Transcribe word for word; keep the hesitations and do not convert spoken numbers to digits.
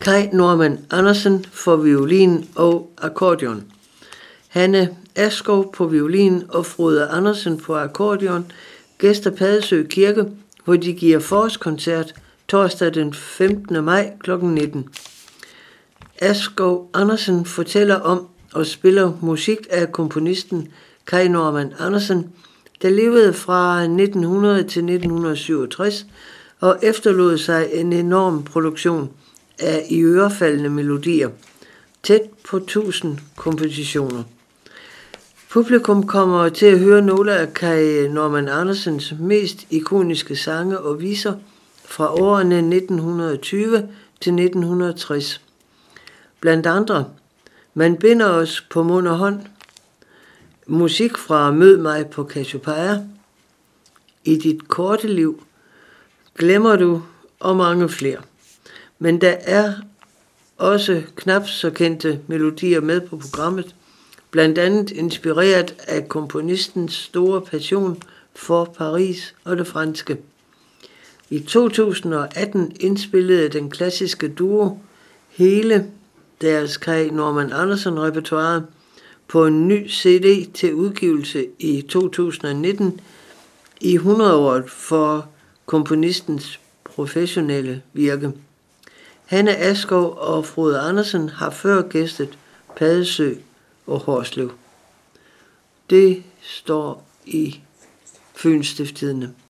Kai Normann Andersen for violin og akkordeon. Hanne Askov på violin og Frode Andersen på akkordeon gæster Padesø Kirke, hvor de giver forårskoncert torsdag den femtende maj klokken nitten. Askov Andersen fortæller om og spiller musik af komponisten Kai Normann Andersen, der levede fra nitten hundrede til nitten syvogtres og efterlod sig en enorm produktion af iørefaldende melodier, tæt på tusind kompositioner. Publikum kommer til at høre nogle af Kai Normann Andersens mest ikoniske sange og viser fra årene nitten tyve til nitten tres. Blandt andre Man binder os på mund og hånd, musik fra Mød mig på Cassiopeia, I dit korte liv, Glemmer du og mange flere. Men der er også knap så kendte melodier med på programmet, blandt andet inspireret af komponistens store passion for Paris og det franske. I to tusind og atten indspillede den klassiske duo hele deres Kai Normann Andersen repertoire på en ny C D til udgivelse i to tusind og nitten i hundrede-året for komponistens professionelle virke. Hanne Askov og Frode Andersen har før gæstet Padesø og Hårslev. Det står i Fyens Stiftstidende.